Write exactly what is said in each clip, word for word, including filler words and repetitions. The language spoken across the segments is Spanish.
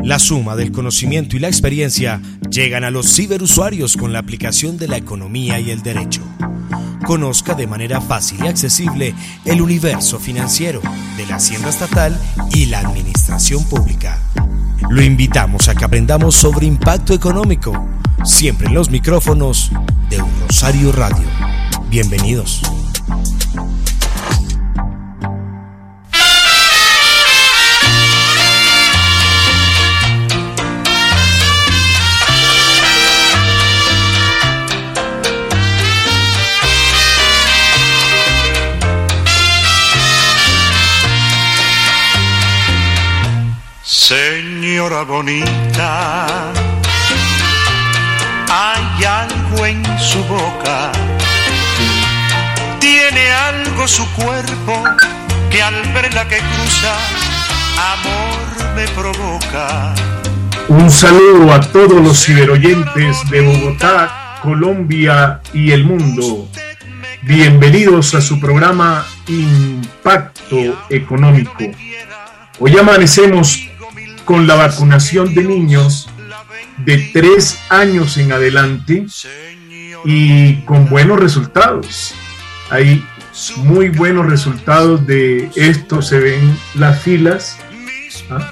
La suma del conocimiento y la experiencia llegan a los ciberusuarios con la aplicación de la economía y el derecho. Conozca de manera fácil y accesible el universo financiero de la Hacienda Estatal y la Administración Pública. Lo invitamos a que aprendamos sobre impacto económico, siempre en los micrófonos de Un Rosario Radio. Bienvenidos. Señora bonita, hay algo en su boca, tiene algo su cuerpo que al verla que cruza, amor me provoca. Un saludo a todos los ciberoyentes de Bogotá, Colombia y el mundo. Bienvenidos a su programa Impacto Económico. Hoy amanecemos con la vacunación de niños de tres años en adelante y con buenos resultados. Hay muy buenos resultados de esto, se ven las filas. ¿Ah?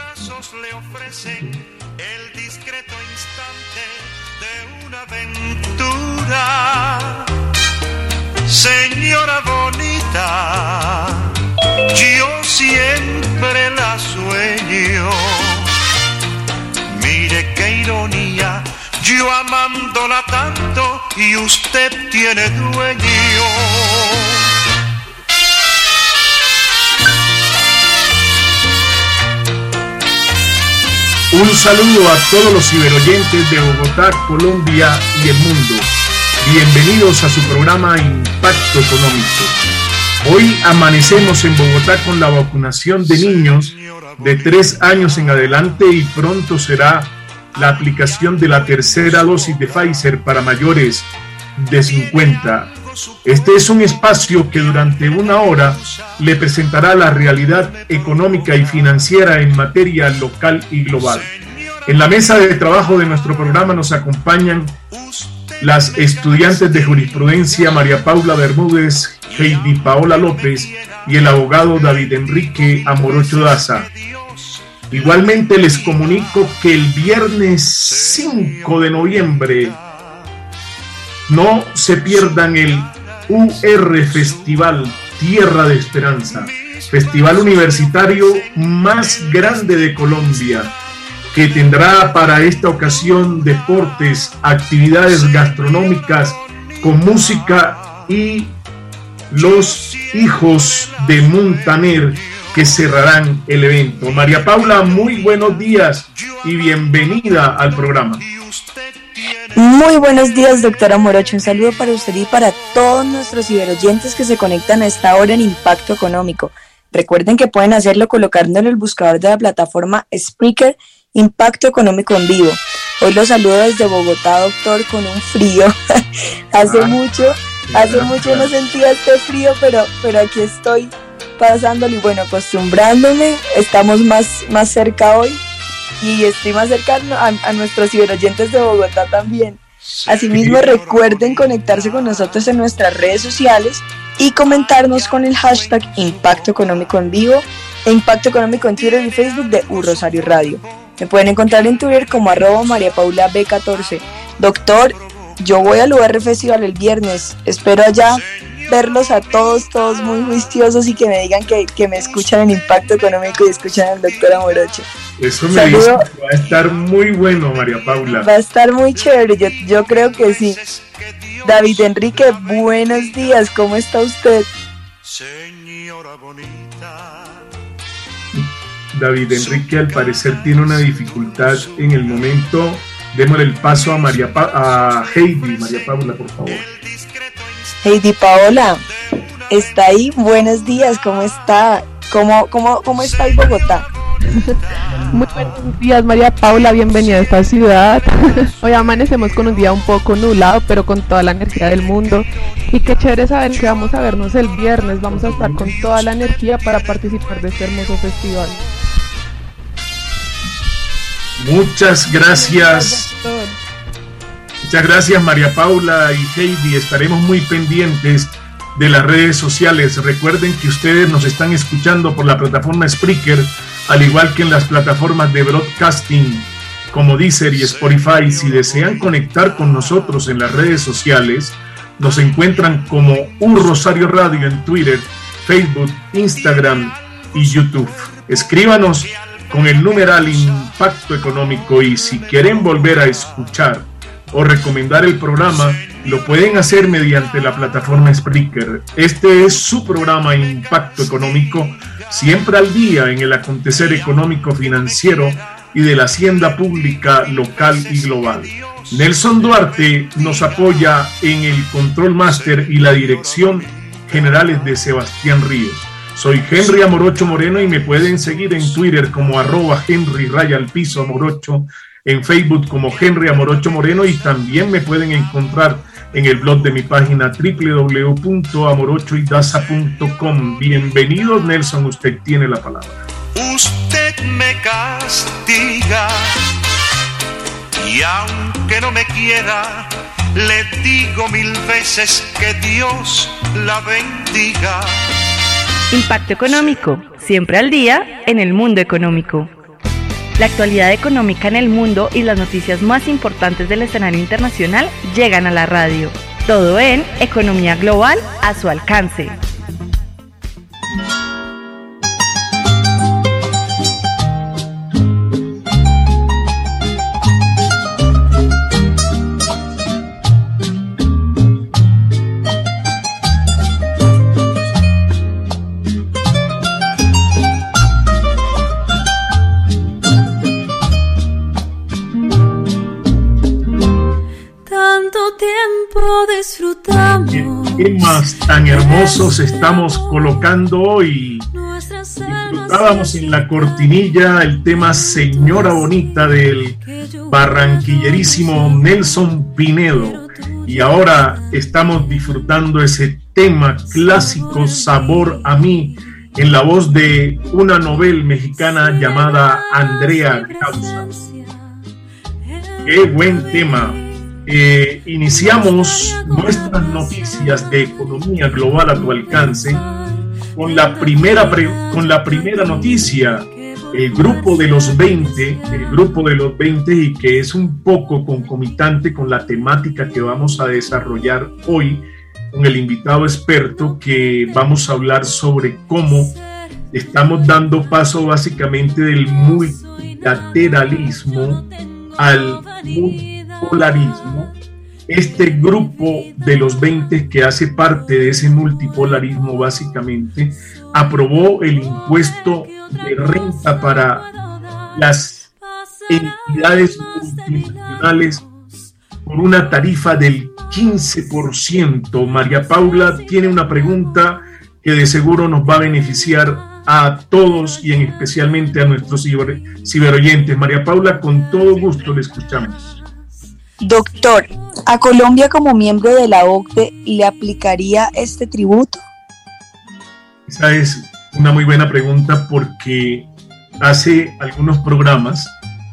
Señora bonita, yo siempre la sueño. Mire qué ironía, yo amándola tanto y usted tiene dueño. Un saludo a todos los ciberoyentes de Bogotá, Colombia y el mundo. Bienvenidos a su programa Impacto Económico. Hoy amanecemos en Bogotá con la vacunación de niños de tres años en adelante y pronto será la aplicación de la tercera dosis de Pfizer para mayores de cincuenta. Este es un espacio que durante una hora le presentará la realidad económica y financiera en materia local y global. En la mesa de trabajo de nuestro programa nos acompañan las estudiantes de jurisprudencia María Paula Bermúdez, Heidi Paola López y el abogado David Enrique Amorocho Daza. Igualmente les comunico que el viernes cinco de noviembre no se pierdan el U R Festival Tierra de Esperanza, festival universitario más grande de Colombia, que tendrá para esta ocasión deportes, actividades gastronómicas con música y los hijos de Montaner que cerrarán el evento. María Paula, muy buenos días y bienvenida al programa. Muy buenos días, doctora Morocho. Un saludo para usted y para todos nuestros ciberoyentes que se conectan a esta hora en Impacto Económico. Recuerden que pueden hacerlo colocando en el buscador de la plataforma Spreaker Impacto Económico en Vivo. Hoy los saludo desde Bogotá, doctor, con un frío. hace ah, mucho, hace mucho no sentía este frío, pero, pero aquí estoy pasándolo y bueno, acostumbrándome. Estamos más, más cerca hoy y estoy más cercano a, a nuestros ciberoyentes de Bogotá también. Asimismo, recuerden conectarse con nosotros en nuestras redes sociales y comentarnos con el hashtag Impacto Económico en Vivo e Impacto Económico en Twitter y Facebook de Un Rosario Radio. Me pueden encontrar en Twitter como arroba María Paula B catorce. Doctor, yo voy al U R Festival el viernes. Espero allá verlos a todos, todos muy juiciosos y que me digan que, que me escuchan en Impacto Económico y escuchan al doctor Amorocho. Eso me dice que va a estar muy bueno, María Paula. Va a estar muy chévere, yo, yo creo que sí. David Enrique, buenos días, ¿cómo está usted? Señora bonita. David Enrique al parecer tiene una dificultad en el momento. Démosle el paso a María pa- a Heidi. María Paula, por favor. Heidi Paola, ¿está ahí? Buenos días, ¿cómo está? ¿Cómo, cómo, cómo está ahí Bogotá? Muy buenos días, María Paula, bienvenida a esta ciudad. Hoy amanecemos con un día un poco nublado, pero con toda la energía del mundo. Y qué chévere saber que vamos a vernos el viernes, vamos a estar con toda la energía para participar de este hermoso festival. Muchas gracias. Muchas gracias, María Paula y Heidi. Estaremos muy pendientes de las redes sociales. Recuerden que ustedes nos están escuchando por la plataforma Spreaker, al igual que en las plataformas de broadcasting como Deezer y Spotify. Si desean conectar con nosotros en las redes sociales, nos encuentran como Un Rosario Radio en Twitter, Facebook, Instagram y YouTube. Escríbanos con el numeral Impacto Económico, y si quieren volver a escuchar o recomendar el programa, lo pueden hacer mediante la plataforma Spreaker. Este es su programa Impacto Económico, siempre al día en el acontecer económico, financiero y de la hacienda pública local y global. Nelson Duarte nos apoya en el Control Master y la dirección general es de Sebastián Ríos. Soy Henry Amorocho Moreno y me pueden seguir en Twitter como arroba Henry raya al piso Amorocho, en Facebook como Henry Amorocho Moreno, y también me pueden encontrar en el blog de mi página doble u doble u doble u punto amorocho y daza punto com. Bienvenido, Nelson, usted tiene la palabra. Usted me castiga y aunque no me quiera, le digo mil veces que Dios la bendiga. Impacto Económico, siempre al día en el mundo económico. La actualidad económica en el mundo y las noticias más importantes del escenario internacional llegan a la radio. Todo en Economía Global a su alcance. Disfrutamos. ¿Qué temas tan hermosos estamos colocando hoy? Disfrutábamos en la cortinilla el tema Señora Bonita del barranquillerísimo Nelson Pinedo, y ahora estamos disfrutando ese tema clásico Sabor a mí en la voz de una novel mexicana llamada Andrea Causa. Qué buen tema. Eh, iniciamos nuestras noticias de economía global a tu alcance con la primera, pre, con la primera noticia, el grupo de los veinte, el grupo de los veinte, y que es un poco concomitante con la temática que vamos a desarrollar hoy con el invitado experto, que vamos a hablar sobre cómo estamos dando paso básicamente del multilateralismo al multipolarismo. Este grupo de los veinte, que hace parte de ese multipolarismo básicamente, aprobó el impuesto de renta para las entidades multinacionales por una tarifa del quince por ciento. María Paula tiene una pregunta que de seguro nos va a beneficiar a todos y en especialmente a nuestros ciber, ciberoyentes. María Paula, con todo gusto le escuchamos. Doctor, ¿a Colombia como miembro de la O C D E le aplicaría este tributo? Esa es una muy buena pregunta, porque hace algunos programas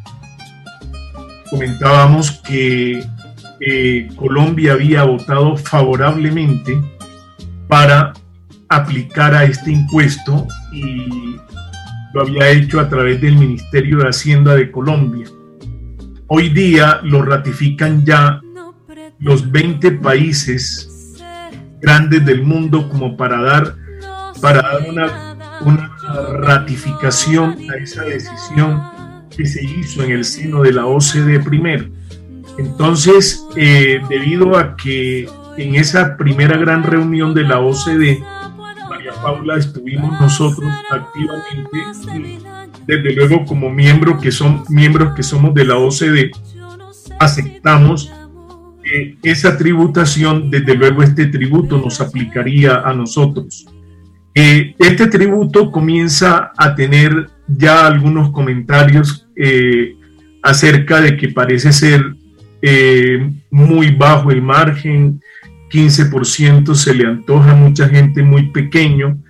comentábamos que eh, Colombia había votado favorablemente para aplicar a este impuesto, y lo había hecho a través del Ministerio de Hacienda de Colombia. Hoy día lo ratifican ya los veinte países grandes del mundo como para dar, para dar una, una ratificación a esa decisión que se hizo en el seno de la O C D E primero. Entonces, eh, debido a que en esa primera gran reunión de la O C D E, María Paula, estuvimos nosotros activamente, desde luego como miembros que son miembros que somos de la O C D E, aceptamos que esa tributación, desde luego este tributo nos aplicaría a nosotros. Eh, este tributo comienza a tener ya algunos comentarios eh, acerca de que parece ser eh, muy bajo el margen, quince por ciento se le antoja a mucha gente muy pequeño,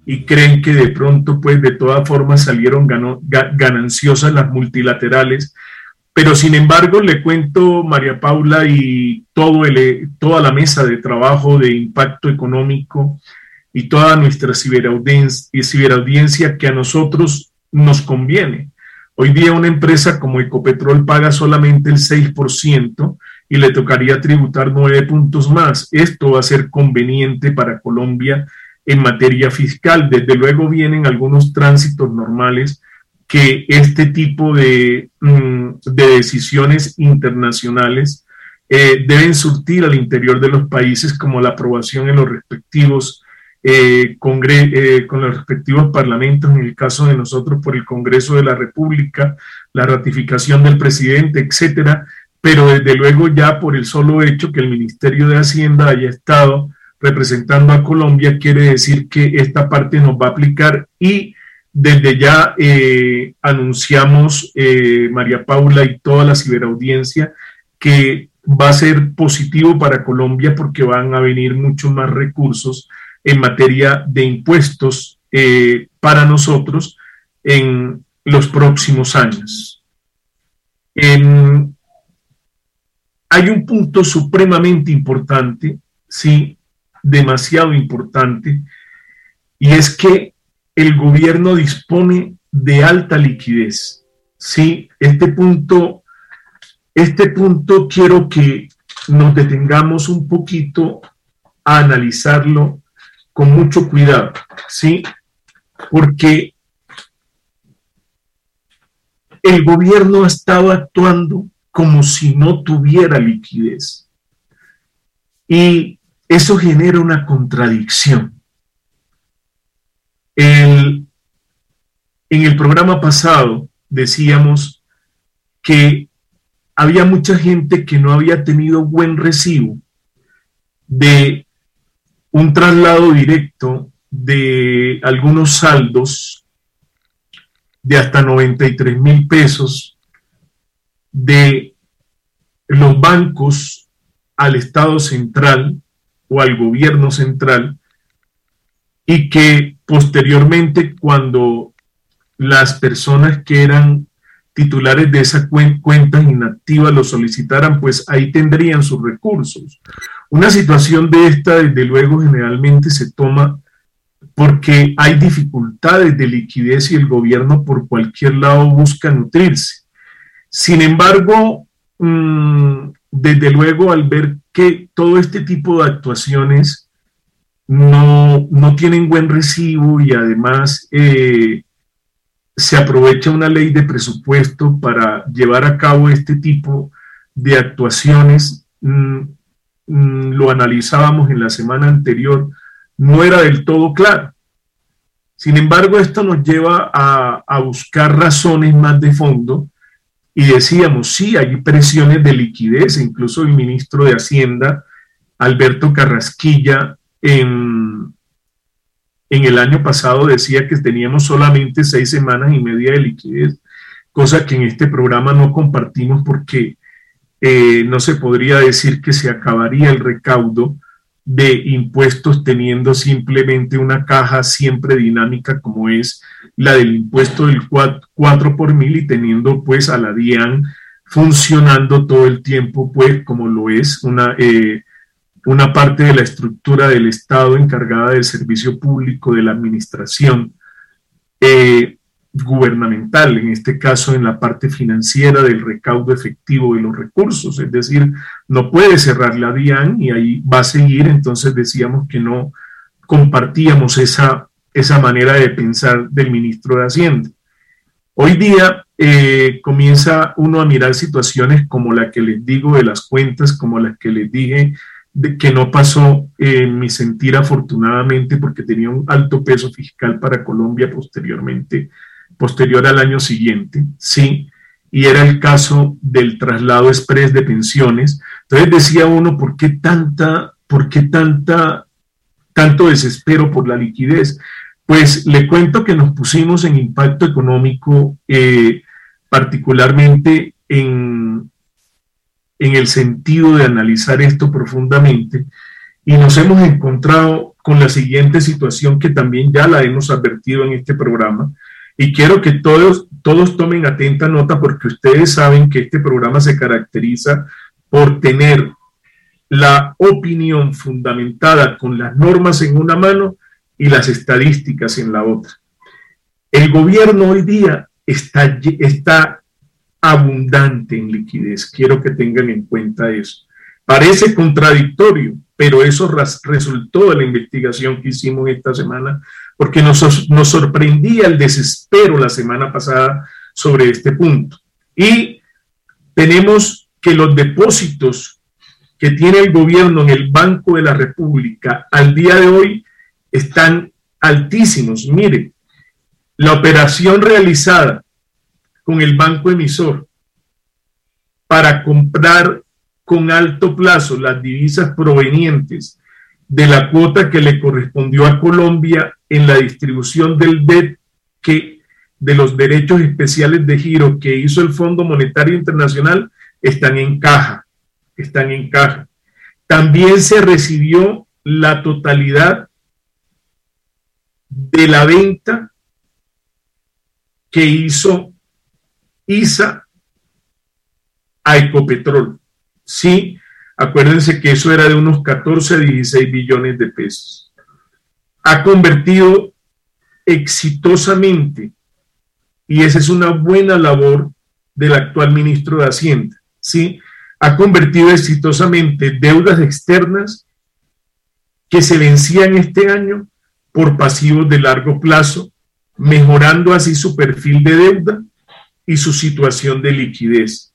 y creen que de pronto, pues de todas formas salieron gano, ga, gananciosas las multilaterales. Pero sin embargo, le cuento, María Paula, y todo el, toda la mesa de trabajo de impacto económico y toda nuestra ciberaudiencia, ciberaudiencia que a nosotros nos conviene. Hoy día una empresa como Ecopetrol paga solamente el seis por ciento y le tocaría tributar nueve puntos más. Esto va a ser conveniente para Colombia en materia fiscal. Desde luego vienen algunos tránsitos normales que este tipo de, de decisiones internacionales eh, deben surtir al interior de los países, como la aprobación en los respectivos eh, congre eh, con los respectivos parlamentos, en el caso de nosotros por el Congreso de la República, la ratificación del presidente, etcétera. Pero desde luego ya por el solo hecho que el Ministerio de Hacienda haya estado representando a Colombia, quiere decir que esta parte nos va a aplicar, y desde ya eh, anunciamos, eh, María Paula y toda la ciberaudiencia, que va a ser positivo para Colombia porque van a venir muchos más recursos en materia de impuestos eh, para nosotros en los próximos años. En, hay un punto supremamente importante, sí, demasiado importante, y es que el gobierno dispone de alta liquidez. Sí, este punto, este punto quiero que nos detengamos un poquito a analizarlo con mucho cuidado, ¿sí? Porque el gobierno ha estado actuando como si no tuviera liquidez. Y eso genera una contradicción. El, en el programa pasado decíamos que había mucha gente que no había tenido buen recibo de un traslado directo de algunos saldos de hasta noventa y tres mil pesos de los bancos al Estado central o al gobierno central, y que posteriormente, cuando las personas que eran titulares de esas cuentas inactivas lo solicitaran, pues ahí tendrían sus recursos. Una situación de esta, desde luego, generalmente se toma porque hay dificultades de liquidez y el gobierno por cualquier lado busca nutrirse. Sin embargo, mmm, desde luego, al ver que todo este tipo de actuaciones no, no tienen buen recibo y además eh, se aprovecha una ley de presupuesto para llevar a cabo este tipo de actuaciones, mmm, mmm, lo analizábamos en la semana anterior, no era del todo claro. Sin embargo, esto nos lleva a, a buscar razones más de fondo, y decíamos, sí, hay presiones de liquidez. Incluso el ministro de Hacienda, Alberto Carrasquilla, en, en el año pasado decía que teníamos solamente seis semanas y media de liquidez, cosa que en este programa no compartimos porque eh, no se podría decir que se acabaría el recaudo de impuestos teniendo simplemente una caja siempre dinámica como es la del impuesto del cuatro por mil, y teniendo pues a la DIAN funcionando todo el tiempo, pues como lo es una, eh, una parte de la estructura del Estado encargada del servicio público, de la administración eh, gubernamental, en este caso en la parte financiera del recaudo efectivo de los recursos. Es decir, no puede cerrar la DIAN y ahí va a seguir. Entonces decíamos que no compartíamos esa, esa manera de pensar del ministro de Hacienda. Hoy día eh, comienza uno a mirar situaciones como la que les digo de las cuentas, como las que les dije de que no pasó en eh, mi sentir afortunadamente, porque tenía un alto peso fiscal para Colombia posteriormente, posterior al año siguiente, sí, y era el caso del traslado express de pensiones. Entonces decía uno, ¿por qué tanta, por qué tanta, tanto desespero por la liquidez? Pues le cuento que nos pusimos en impacto económico, eh, particularmente en, en el sentido de analizar esto profundamente, y nos hemos encontrado con la siguiente situación que también ya la hemos advertido en este programa, y quiero que todos, todos tomen atenta nota porque ustedes saben que este programa se caracteriza por tener la opinión fundamentada con las normas en una mano y las estadísticas en la otra. El gobierno hoy día está, está abundante en liquidez, quiero que tengan en cuenta eso. Parece contradictorio, pero eso resultó de la investigación que hicimos esta semana, porque nos, nos sorprendía el desespero la semana pasada sobre este punto. Y tenemos que los depósitos que tiene el gobierno en el Banco de la República al día de hoy están altísimos. Mire, la operación realizada con el banco emisor para comprar con alto plazo las divisas provenientes de la cuota que le correspondió a Colombia en la distribución del D E T, que de los derechos especiales de giro que hizo el Fondo Monetario Internacional, están en caja, están en caja. También se recibió la totalidad de la venta que hizo I S A a Ecopetrol. Sí, acuérdense que eso era de unos catorce a dieciséis billones de pesos. Ha convertido exitosamente, y esa es una buena labor del actual ministro de Hacienda, ¿sí? Ha convertido exitosamente deudas externas que se vencían este año por pasivos de largo plazo, mejorando así su perfil de deuda y su situación de liquidez.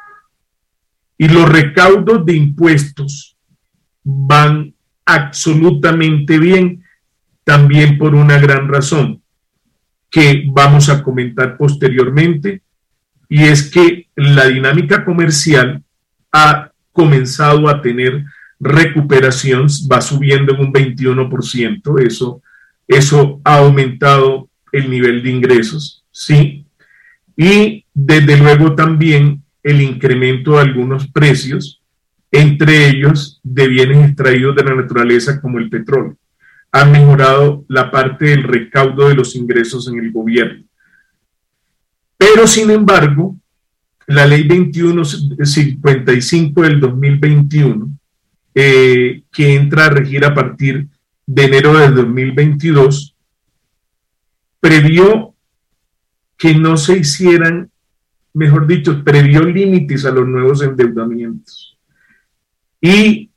Y los recaudos de impuestos van absolutamente bien, también por una gran razón que vamos a comentar posteriormente, y es que la dinámica comercial ha comenzado a tener recuperación, va subiendo en un veintiuno por ciento, eso, eso ha aumentado el nivel de ingresos, ¿sí? Y desde luego también el incremento de algunos precios, entre ellos de bienes extraídos de la naturaleza como el petróleo. Ha mejorado la parte del recaudo de los ingresos en el gobierno. Pero, sin embargo, la ley veintiuno cincuenta y cinco del dos mil veintiuno, eh, que entra a regir a partir de enero del dos mil veintidós, previó que no se hicieran, mejor dicho, previó límites a los nuevos endeudamientos. Y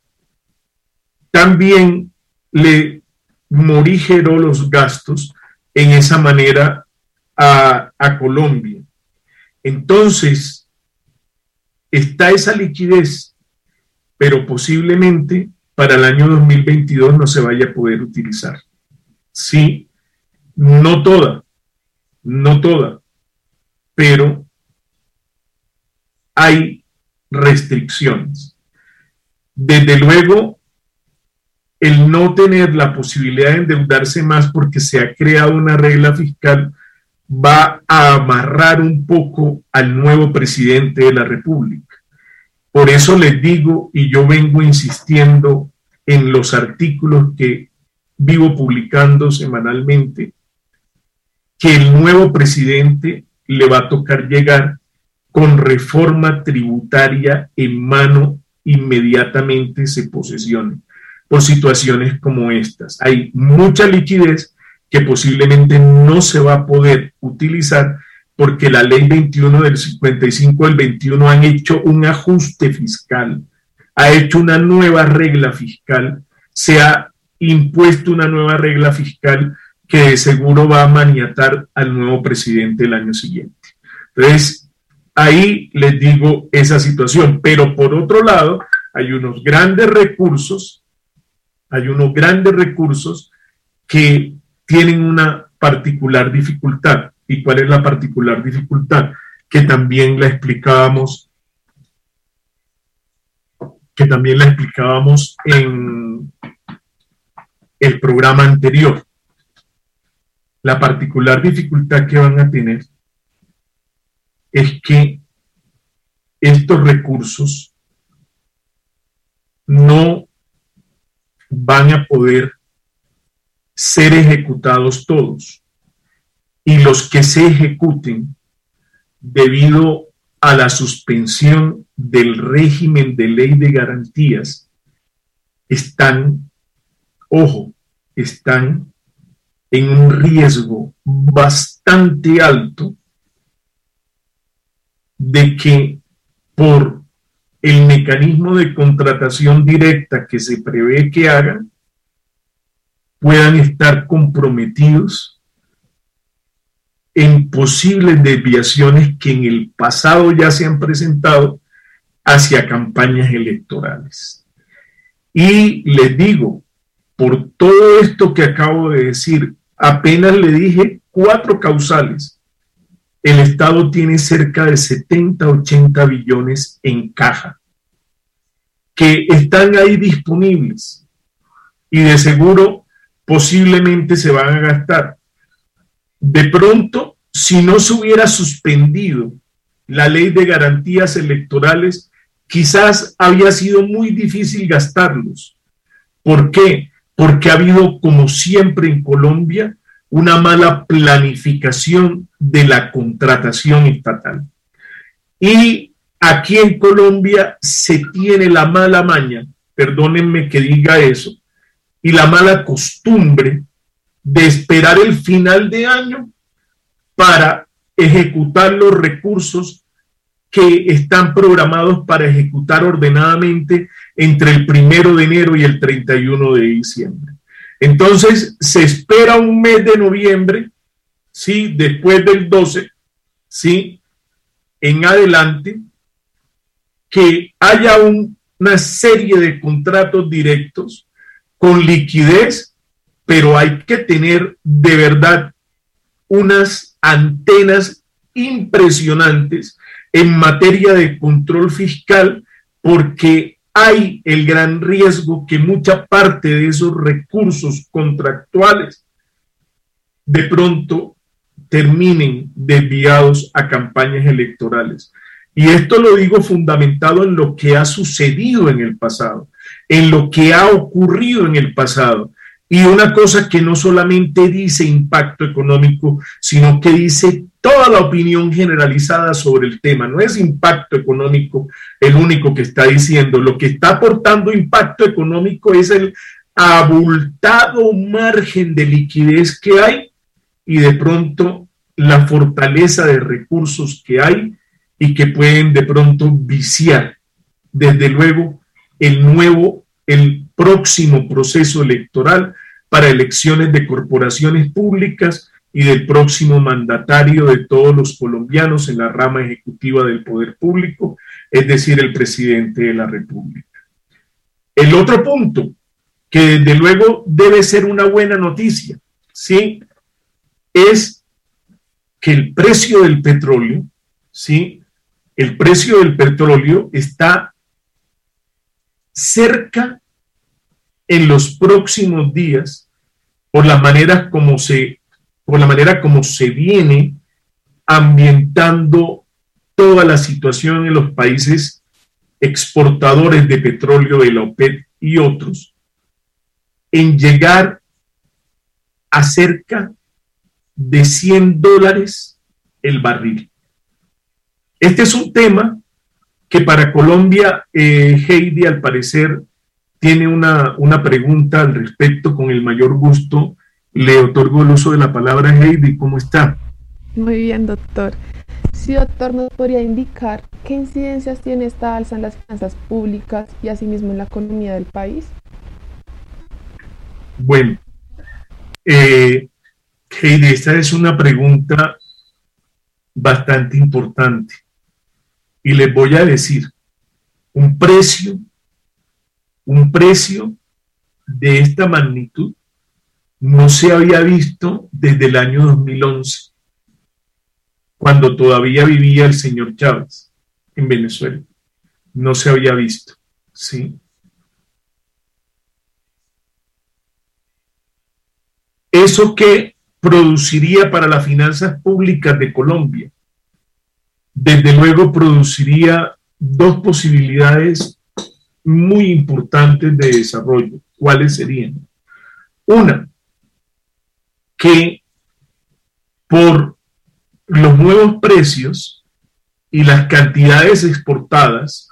también le morigeró los gastos en esa manera a, a Colombia. Entonces, está esa liquidez, pero posiblemente para el año dos mil veintidós no se vaya a poder utilizar. Sí, no toda, no toda, pero hay restricciones. Desde luego, el no tener la posibilidad de endeudarse más porque se ha creado una regla fiscal va a amarrar un poco al nuevo presidente de la República. Por eso les digo, y yo vengo insistiendo en los artículos que vivo publicando semanalmente, que el nuevo presidente le va a tocar llegar con reforma tributaria en mano inmediatamente se posesione, por situaciones como estas. Hay mucha liquidez que posiblemente no se va a poder utilizar porque la ley veintiuno del cincuenta y cinco del veintiuno han hecho un ajuste fiscal, ha hecho una nueva regla fiscal, se ha impuesto una nueva regla fiscal que de seguro va a maniatar al nuevo presidente el año siguiente. Entonces, ahí les digo esa situación, pero por otro lado, hay unos grandes recursos, hay unos grandes recursos que tienen una particular dificultad. ¿Y cuál es la particular dificultad? Que también la explicábamos, que también la explicábamos en el programa anterior. La particular dificultad que van a tener es que estos recursos no van a poder ser ejecutados todos, y los que se ejecuten debido a la suspensión del régimen de ley de garantías están, ojo, están en un riesgo bastante alto de que por el mecanismo de contratación directa que se prevé que hagan, puedan estar comprometidos en posibles desviaciones que en el pasado ya se han presentado hacia campañas electorales. Y les digo, por todo esto que acabo de decir, apenas le dije cuatro causales. El Estado tiene cerca de setenta, ochenta billones en caja, que están ahí disponibles y de seguro posiblemente se van a gastar. De pronto, si no se hubiera suspendido la ley de garantías electorales, quizás había sido muy difícil gastarlos. ¿Por qué? Porque ha habido, como siempre en Colombia, una mala planificación de la contratación estatal. Y aquí en Colombia se tiene la mala maña, perdónenme que diga eso, y la mala costumbre de esperar el final de año para ejecutar los recursos que están programados para ejecutar ordenadamente entre el primero de enero y el treinta y uno de diciembre. Entonces, se espera un mes de noviembre, ¿sí? Después del doce, ¿sí? En adelante, que haya un, una serie de contratos directos con liquidez, pero hay que tener de verdad unas antenas impresionantes en materia de control fiscal, porque hay el gran riesgo que mucha parte de esos recursos contractuales de pronto terminen desviados a campañas electorales. Y esto lo digo fundamentado en lo que ha sucedido en el pasado, en lo que ha ocurrido en el pasado. Y una cosa que no solamente dice impacto económico, sino que dice toda la opinión generalizada sobre el tema. No es impacto económico el único que está diciendo. Lo que está aportando impacto económico es el abultado margen de liquidez que hay y de pronto la fortaleza de recursos que hay y que pueden de pronto viciar, desde luego, el nuevo, el próximo proceso electoral para elecciones de corporaciones públicas y del próximo mandatario de todos los colombianos en la rama ejecutiva del poder público, es decir, el presidente de la República. El otro punto, que desde luego debe ser una buena noticia, ¿sí?, es que el precio del petróleo, ¿sí?, el precio del petróleo está cerca en los próximos días, por la manera como se, por la manera como se viene ambientando toda la situación en los países exportadores de petróleo de la OPEP y otros, en llegar a cerca de cien dólares el barril. Este es un tema que para Colombia, eh, Heidi, al parecer, tiene una, una pregunta al respecto. Con el mayor gusto le otorgo el uso de la palabra. Heidi, ¿cómo está? Muy bien, doctor. Sí, doctor, ¿nos podría indicar qué incidencias tiene esta alza en las finanzas públicas y asimismo en la economía del país? Bueno, eh, Heidi, esta es una pregunta bastante importante y les voy a decir, un precio Un precio de esta magnitud no se había visto desde el año dos mil once, cuando todavía vivía el señor Chávez en Venezuela. No se había visto, ¿sí? ¿Eso qué produciría para las finanzas públicas de Colombia? Desde luego produciría dos posibilidades muy importantes de desarrollo. ¿Cuáles serían? Una, que por los nuevos precios y las cantidades exportadas,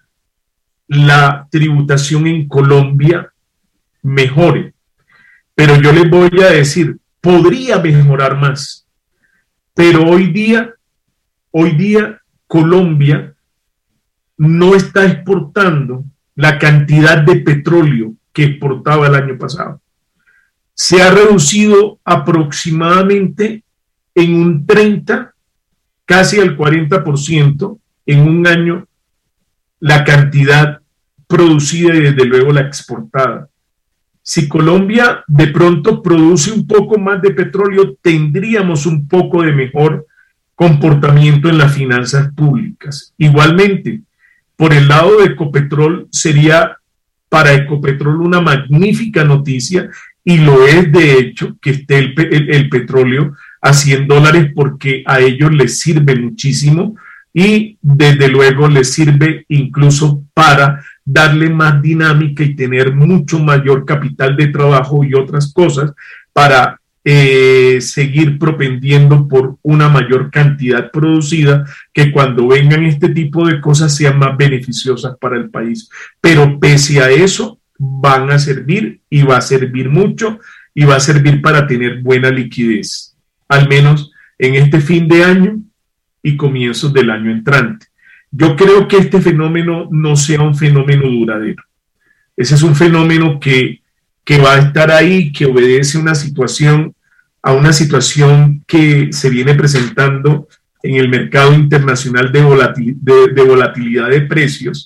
la tributación en Colombia mejore. Pero yo les voy a decir, podría mejorar más. Pero hoy día, hoy día Colombia no está exportando la cantidad de petróleo que exportaba el año pasado. Se ha reducido aproximadamente en un treinta, casi al cuarenta por ciento en un año la cantidad producida y desde luego la exportada. Si Colombia de pronto produce un poco más de petróleo, tendríamos un poco de mejor comportamiento en las finanzas públicas. Igualmente, por el lado de Ecopetrol, sería para Ecopetrol una magnífica noticia, y lo es de hecho que esté el, el, el petróleo a cien dólares, porque a ellos les sirve muchísimo y desde luego les sirve incluso para darle más dinámica y tener mucho mayor capital de trabajo y otras cosas para eh, seguir propendiendo por una mayor cantidad producida, que cuando vengan este tipo de cosas sean más beneficiosas para el país. Pero pese a eso van a servir, y va a servir mucho, y va a servir para tener buena liquidez, al menos en este fin de año y comienzos del año entrante. Yo creo que este fenómeno no sea un fenómeno duradero. Ese es un fenómeno que, que va a estar ahí, que obedece una situación, a una situación que se viene presentando en el mercado internacional de, volatil, de, de volatilidad de precios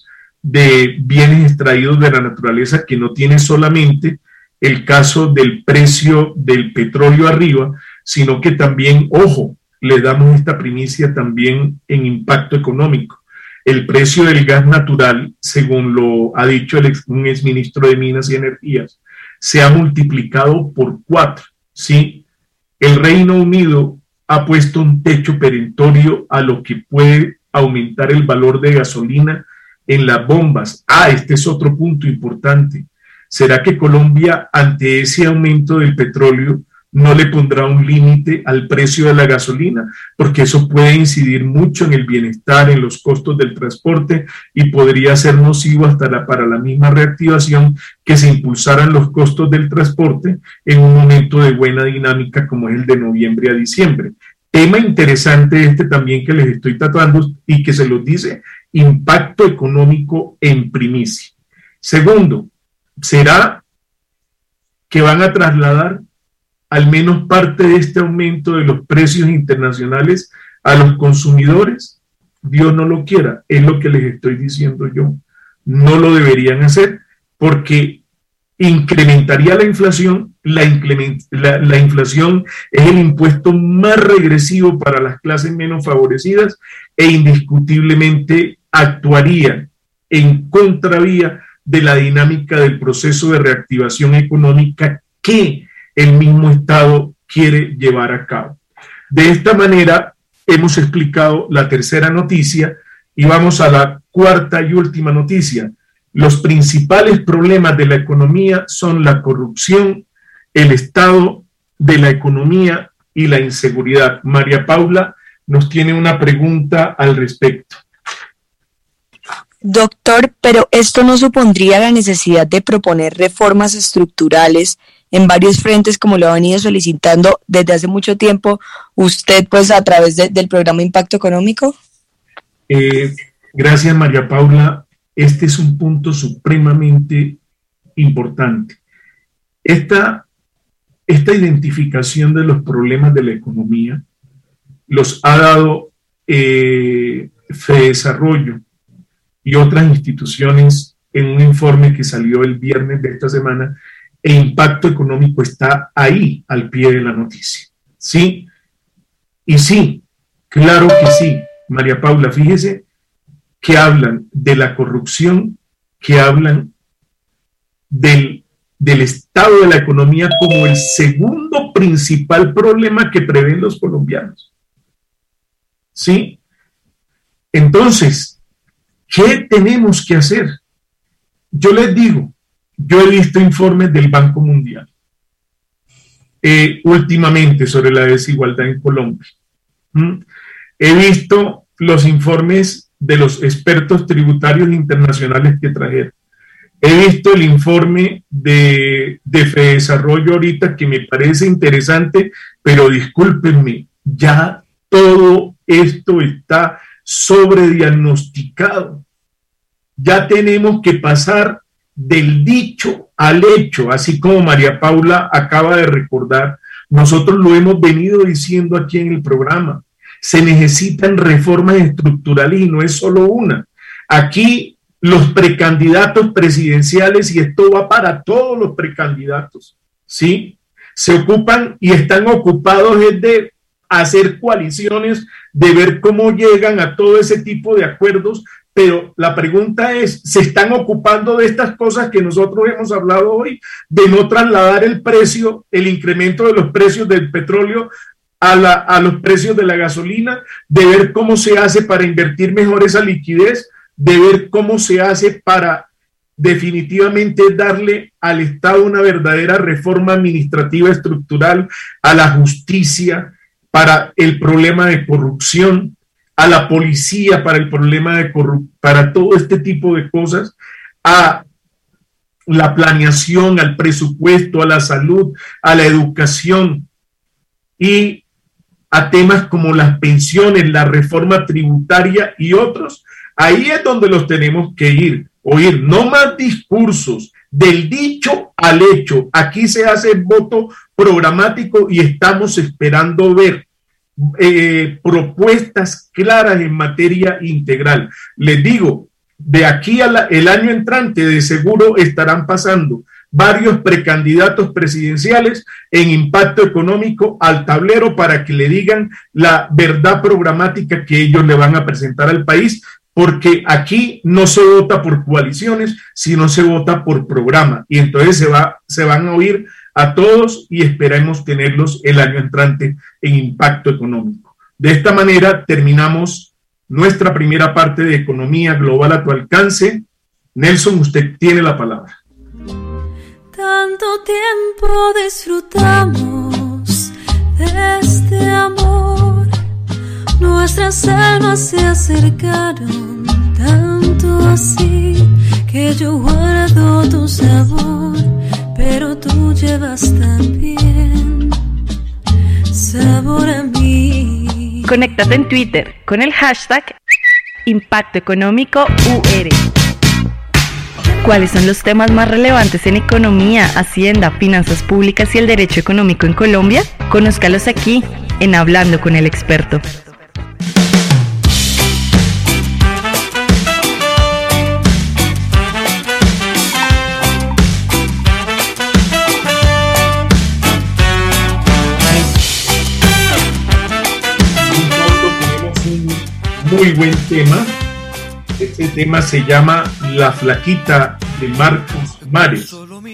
de bienes extraídos de la naturaleza, que no tiene solamente el caso del precio del petróleo arriba, sino que también, ojo, le damos esta primicia también en impacto económico. El precio del gas natural, según lo ha dicho el ex, un exministro de Minas y Energías, se ha multiplicado por cuatro, ¿sí? El Reino Unido ha puesto un techo perentorio a lo que puede aumentar el valor de gasolina en las bombas. Ah, este es otro punto importante. ¿Será que Colombia, ante ese aumento del petróleo, no le pondrá un límite al precio de la gasolina? Porque eso puede incidir mucho en el bienestar, en los costos del transporte, y podría ser nocivo hasta la, para la misma reactivación, que se impulsaran los costos del transporte en un momento de buena dinámica como es el de noviembre a diciembre. Tema interesante este también que les estoy tratando y que se los dice impacto económico en primicia. Segundo, ¿será que van a trasladar al menos parte de este aumento de los precios internacionales a los consumidores? Dios no lo quiera, es lo que les estoy diciendo yo. No lo deberían hacer, porque incrementaría la inflación. La, la, la inflación es el impuesto más regresivo para las clases menos favorecidas, e indiscutiblemente actuaría en contravía de la dinámica del proceso de reactivación económica que el mismo Estado quiere llevar a cabo. De esta manera hemos explicado la tercera noticia, y vamos a la cuarta y última noticia. Los principales problemas de la economía son la corrupción, el estado de la economía y la inseguridad. María Paula nos tiene una pregunta al respecto. Doctor, pero esto no supondría la necesidad de proponer reformas estructurales en varios frentes, como lo ha venido solicitando desde hace mucho tiempo usted, pues a través de, del programa Impacto Económico. Eh, gracias, María Paula. Este es un punto supremamente importante. Esta, esta identificación de los problemas de la economía los ha dado eh, FEDesarrollo y otras instituciones en un informe que salió el viernes de esta semana, e Impacto Económico está ahí al pie de la noticia. ¿Sí? Y sí, claro que sí, María Paula, fíjese que hablan de la corrupción, que hablan del, del estado de la economía como el segundo principal problema que prevén los colombianos. ¿Sí? Entonces, ¿qué tenemos que hacer? Yo les digo, yo he visto informes del Banco Mundial eh, últimamente sobre la desigualdad en Colombia. ¿Mm? He visto los informes de los expertos tributarios internacionales que trajeron. He visto el informe de, de Fedesarrollo ahorita, que me parece interesante, pero discúlpenme, ya todo esto está sobrediagnosticado. Ya tenemos que pasar del dicho al hecho, así como María Paula acaba de recordar. Nosotros lo hemos venido diciendo aquí en el programa. Se necesitan reformas estructurales y no es solo una. Aquí los precandidatos presidenciales, y esto va para todos los precandidatos, ¿sí? Se ocupan y están ocupados es de hacer coaliciones, de ver cómo llegan a todo ese tipo de acuerdos, pero la pregunta es, ¿se están ocupando de estas cosas que nosotros hemos hablado hoy, de no trasladar el precio, el incremento de los precios del petróleo a, la, a los precios de la gasolina, de ver cómo se hace para invertir mejor esa liquidez, de ver cómo se hace para definitivamente darle al Estado una verdadera reforma administrativa estructural, a la justicia para el problema de corrupción, a la policía para el problema de corrupción, para todo este tipo de cosas, a la planeación, al presupuesto, a la salud, a la educación y a temas como las pensiones, la reforma tributaria y otros? Ahí es donde los tenemos que ir, oír, no más discursos, del dicho al hecho. Aquí se hace voto programático y estamos esperando ver eh, propuestas claras en materia integral. Les digo, de aquí al año entrante de seguro estarán pasando varios precandidatos presidenciales en Impacto Económico al tablero para que le digan la verdad programática que ellos le van a presentar al país, porque aquí no se vota por coaliciones, sino se vota por programa, y entonces se, va, se van a oír a todos y esperemos tenerlos el año entrante en Impacto Económico. De esta manera terminamos nuestra primera parte de Economía Global a tu alcance. Nelson, usted tiene la palabra. Tanto tiempo disfrutamos de este amor, nuestras almas se acercaron tanto así que yo guardo tu sabor, pero tú llevas también sabor a mí. Conéctate en Twitter con el hashtag Impacto Económico U R. ¿Cuáles son los temas más relevantes en economía, hacienda, finanzas públicas y el derecho económico en Colombia? Conózcalos aquí, en Hablando con el Experto. Muy buen tema. Este tema se llama La Flaquita de Marcos Mares.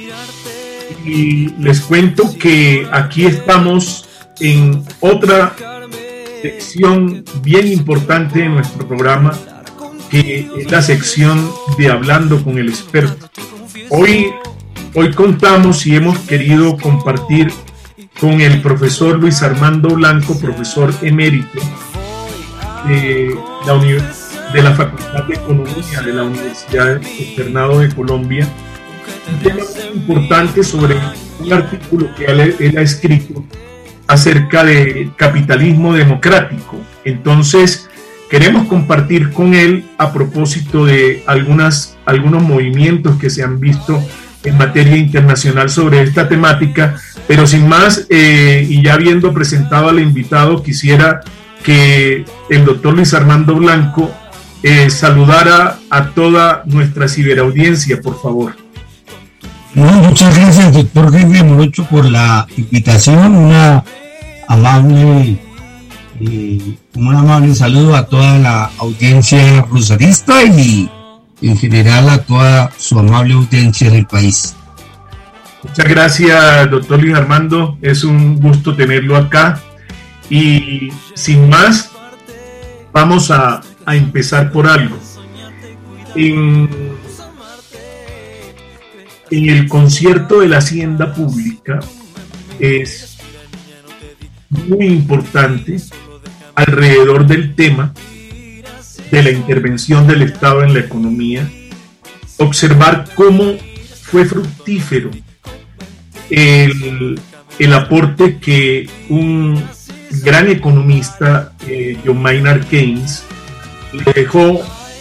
Y les cuento que aquí estamos en otra sección bien importante de nuestro programa, que es la sección de Hablando con el Experto. Hoy, hoy contamos y hemos querido compartir con el profesor Luis Armando Blanco, profesor emérito de la, de la Facultad de Economía de la Universidad Externado de Colombia, un tema muy importante sobre un artículo que él, él ha escrito acerca de capitalismo democrático. Entonces, queremos compartir con él a propósito de algunas, algunos movimientos que se han visto en materia internacional sobre esta temática, pero sin más, eh, y ya habiendo presentado al invitado, quisiera que el doctor Luis Armando Blanco eh, saludara a toda nuestra ciberaudiencia, por favor. Bueno, muchas gracias, doctor Henry Morocho, por la invitación. Una amable, eh, un amable saludo a toda la audiencia rosarista y en general a toda su amable audiencia del país. Muchas gracias, doctor Luis Armando. Es un gusto tenerlo acá. Y sin más, vamos a, a empezar por algo. En, en el concierto de la hacienda pública es muy importante alrededor del tema de la intervención del Estado en la economía, observar cómo fue fructífero el, el aporte que un gran economista, eh, John Maynard Keynes, le dejó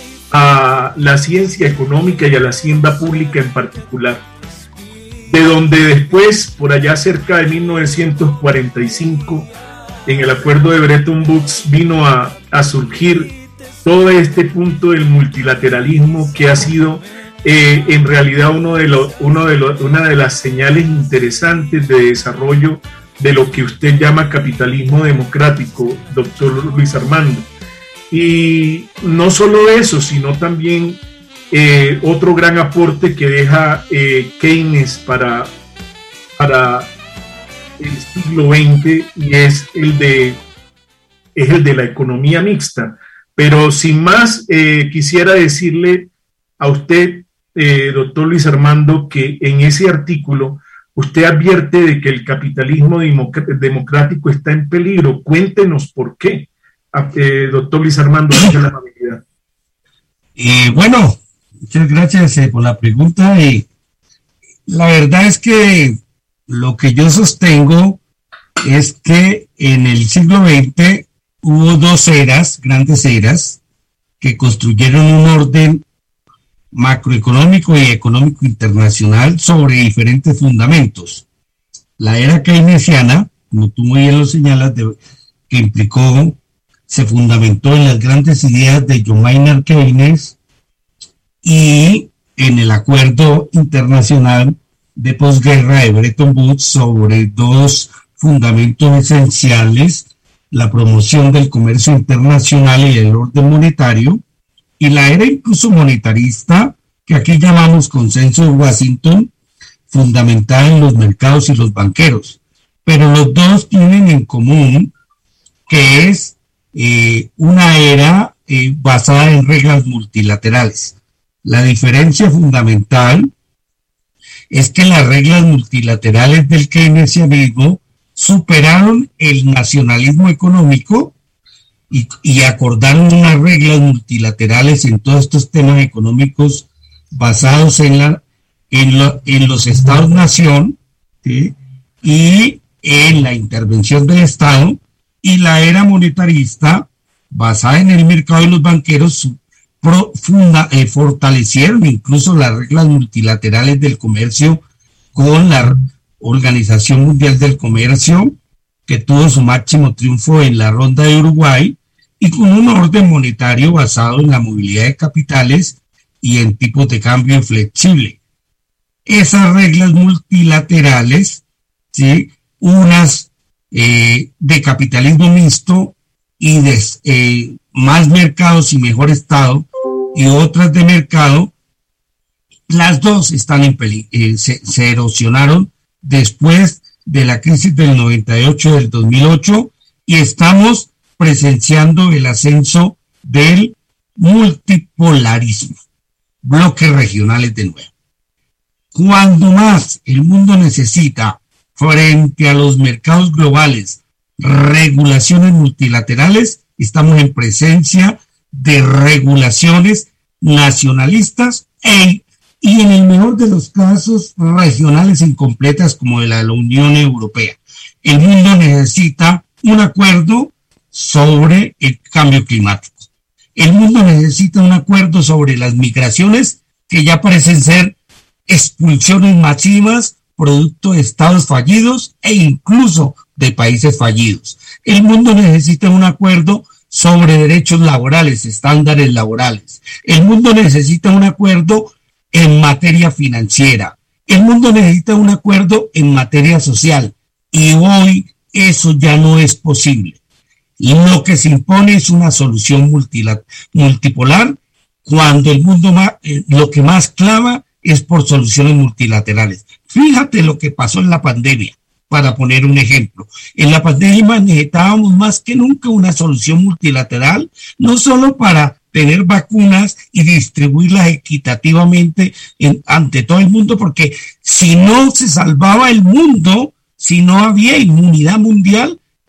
a la ciencia económica y a la hacienda pública en particular, de donde después, por allá cerca de mil novecientos cuarenta y cinco, en el acuerdo de Bretton Woods, vino a, a surgir todo este punto del multilateralismo que ha sido eh, en realidad uno de los, uno de los, una de las señales interesantes de desarrollo de lo que usted llama capitalismo democrático, doctor Luis Armando. Y no solo eso, sino también eh, otro gran aporte que deja eh, Keynes para, para el siglo veinte, y es el de, es el de la economía mixta. Pero sin más, eh, quisiera decirle a usted, eh, doctor Luis Armando, que en ese artículo usted advierte de que el capitalismo democrático está en peligro. Cuéntenos por qué. Eh, doctor Luis Armando, la amabilidad. Eh, bueno, muchas gracias eh, por la pregunta. Eh, la verdad es que lo que yo sostengo es que en el siglo veinte hubo dos eras, grandes eras, que construyeron un orden macroeconómico y económico internacional sobre diferentes fundamentos. La era keynesiana, como tú muy bien lo señalas, de, que implicó, se fundamentó en las grandes ideas de John Maynard Keynes y en el acuerdo internacional de posguerra de Bretton Woods sobre dos fundamentos esenciales: la promoción del comercio internacional y el orden monetario, y la era incluso monetarista, que aquí llamamos consenso de Washington, fundamentada en los mercados y los banqueros. Pero los dos tienen en común que es eh, una era eh, basada en reglas multilaterales. La diferencia fundamental es que las reglas multilaterales del keynesianismo superaron el nacionalismo económico y, y acordaron unas reglas multilaterales en todos estos temas económicos basados en, la, en, lo, en los estados-nación, ¿sí?, y en la intervención del Estado. Y la era monetarista, basada en el mercado y los banqueros, profunda, eh, fortalecieron incluso las reglas multilaterales del comercio con la Organización Mundial del Comercio, que tuvo su máximo triunfo en la ronda de Uruguay, y con un orden monetario basado en la movilidad de capitales y en tipos de cambio inflexible. Esas reglas multilaterales, ¿sí?, unas eh, de capitalismo mixto y de eh, más mercados y mejor Estado, y otras de mercado, las dos están en peligro, eh, se, se erosionaron después de la crisis del noventa y ocho, del dos mil ocho, y estamos presenciando el ascenso del multipolarismo, bloques regionales de nuevo. Cuando más el mundo necesita, frente a los mercados globales, regulaciones multilaterales, estamos en presencia de regulaciones nacionalistas e, y en el mejor de los casos regionales incompletas como de la, la Unión Europea. El mundo necesita un acuerdo sobre el cambio climático. El mundo necesita un acuerdo sobre las migraciones, que ya parecen ser expulsiones masivas producto de estados fallidos e incluso de países fallidos. El mundo necesita un acuerdo sobre derechos laborales, estándares laborales. El mundo necesita un acuerdo en materia financiera. El mundo necesita un acuerdo en materia social. Y hoy eso ya no es posible. Y lo que se impone es una solución multipolar, cuando el mundo más, eh, lo que más clama es por soluciones multilaterales. Fíjate lo que pasó en la pandemia, para poner un ejemplo. En la pandemia necesitábamos más que nunca una solución multilateral, no solo para tener vacunas y distribuirlas equitativamente en, ante todo el mundo, porque si no se salvaba el mundo, si no había inmunidad mundial,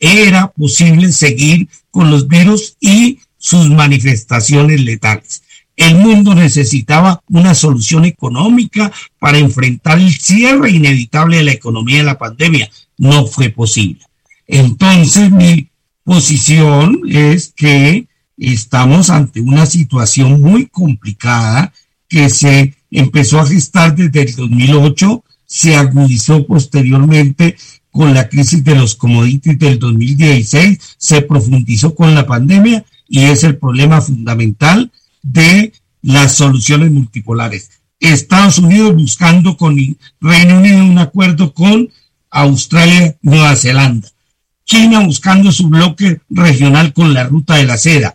era posible seguir con los virus y sus manifestaciones letales. El mundo necesitaba una solución económica para enfrentar el cierre inevitable de la economía de la pandemia. No fue posible. Entonces, mi posición es que estamos ante una situación muy complicada que se empezó a gestar desde el dos mil ocho, se agudizó posteriormente con la crisis de los commodities del dos mil dieciséis, se profundizó con la pandemia y es el problema fundamental de las soluciones multipolares. Estados Unidos buscando con Reino Unido un acuerdo con Australia y Nueva Zelanda. China buscando su bloque regional con la ruta de la seda.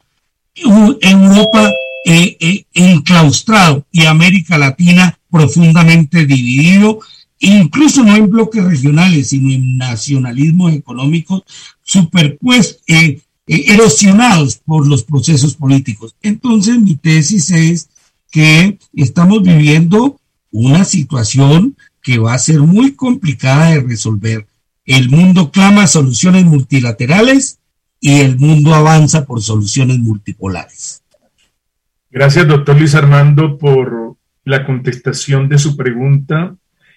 Europa eh, eh, enclaustrado y América Latina profundamente dividido, incluso no en bloques regionales, sino en nacionalismos económicos superpuestos, eh, eh, erosionados por los procesos políticos. Entonces, mi tesis es que estamos viviendo una situación que va a ser muy complicada de resolver. El mundo clama soluciones multilaterales y el mundo avanza por soluciones multipolares. Gracias, doctor Luis Armando, por la contestación de su pregunta.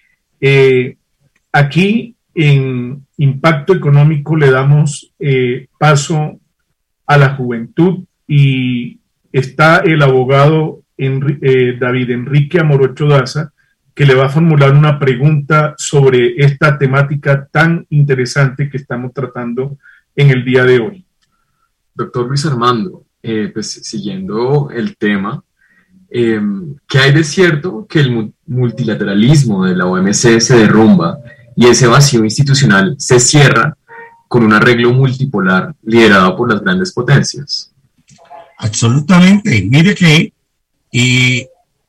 Eh, aquí en Impacto Económico le damos eh, paso a la juventud y está el abogado Enri- eh, David Enrique Amorocho Daza, que le va a formular una pregunta sobre esta temática tan interesante que estamos tratando en el día de hoy. Doctor Luis Armando, eh, pues siguiendo el tema, eh, ¿qué hay de cierto que el multilateralismo de la O M C se derrumba y ese vacío institucional se cierra con un arreglo multipolar liderado por las grandes potencias? Absolutamente. Mire que eh,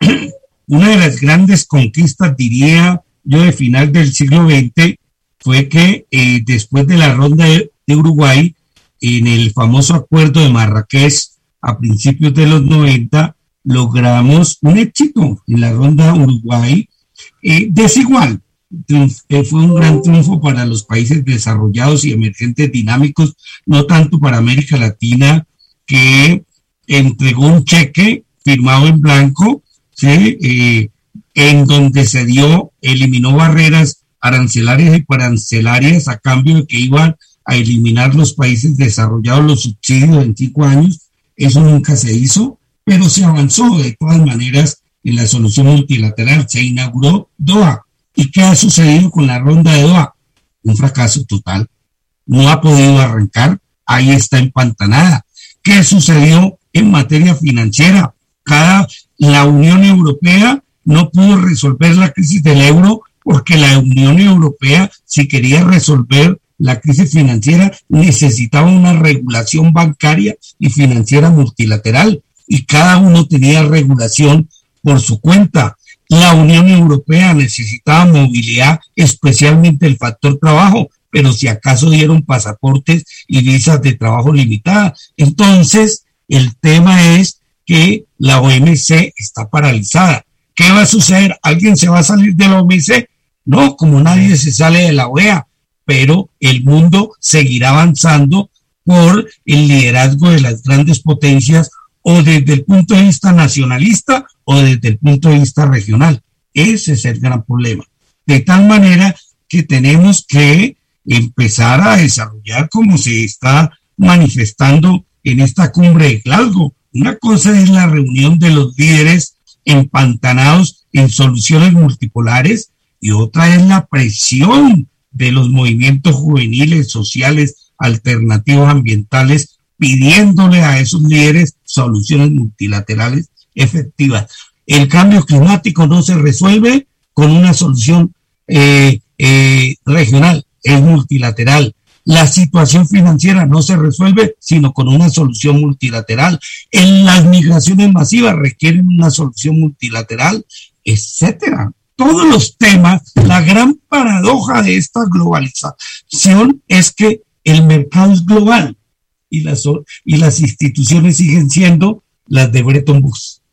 una de las grandes conquistas, diría yo, de final del siglo veinte fue que eh, después de la ronda de, de Uruguay, en el famoso acuerdo de Marrakech a principios de los noventa, logramos un éxito en la ronda Uruguay eh, desigual. Triunf- eh, fue un gran triunfo para los países desarrollados y emergentes dinámicos, no tanto para América Latina, que entregó un cheque firmado en blanco, ¿sí? eh, en donde se dio, eliminó barreras arancelarias y parancelarias a cambio de que iban a eliminar los países desarrollados los subsidios en cinco años. Eso nunca se hizo, pero se avanzó de todas maneras en la solución multilateral. Se inauguró Doha. ¿Y qué ha sucedido con la ronda de Doha? Un fracaso total. No ha podido arrancar. Ahí está empantanada. ¿Qué sucedió en materia financiera? Cada, la Unión Europea no pudo resolver la crisis del euro porque la Unión Europea, si quería resolver la crisis financiera, necesitaba una regulación bancaria y financiera multilateral, y cada uno tenía regulación por su cuenta. La Unión Europea necesitaba movilidad, especialmente el factor trabajo, pero si acaso dieron pasaportes y visas de trabajo limitada. Entonces, el tema es que la O M C está paralizada. ¿Qué va a suceder? ¿Alguien se va a salir de la O M C? No, como nadie se sale de la O E A, pero el mundo seguirá avanzando por el liderazgo de las grandes potencias, o desde el punto de vista nacionalista o desde el punto de vista regional. Ese es el gran problema. De tal manera que tenemos que empezar a desarrollar como se está manifestando en esta cumbre de Glasgow. Una cosa es la reunión de los líderes empantanados en soluciones multipolares y otra es la presión de los movimientos juveniles, sociales, alternativos, ambientales, pidiéndole a esos líderes soluciones multilaterales efectivas. El cambio climático no se resuelve con una solución eh, eh, regional, es multilateral. La situación financiera no se resuelve sino con una solución multilateral. En las migraciones masivas requieren una solución multilateral, etcétera. Todos los temas, la gran paradoja de esta globalización es que el mercado es global y las, y las instituciones siguen siendo las de Bretton Woods.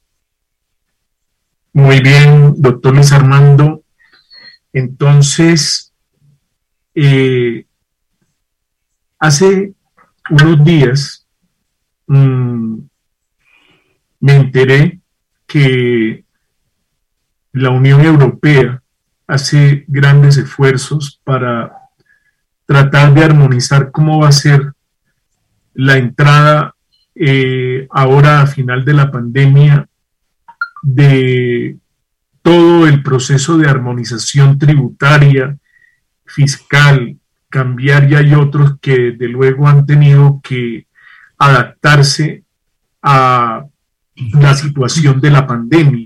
Muy bien, doctor Luis Armando. Entonces, eh, hace unos días mmm, me enteré que la Unión Europea hace grandes esfuerzos para tratar de armonizar cómo va a ser la entrada eh, ahora a final de la pandemia de todo el proceso de armonización tributaria, fiscal, cambiaria y otros que desde luego han tenido que adaptarse a la situación de la pandemia.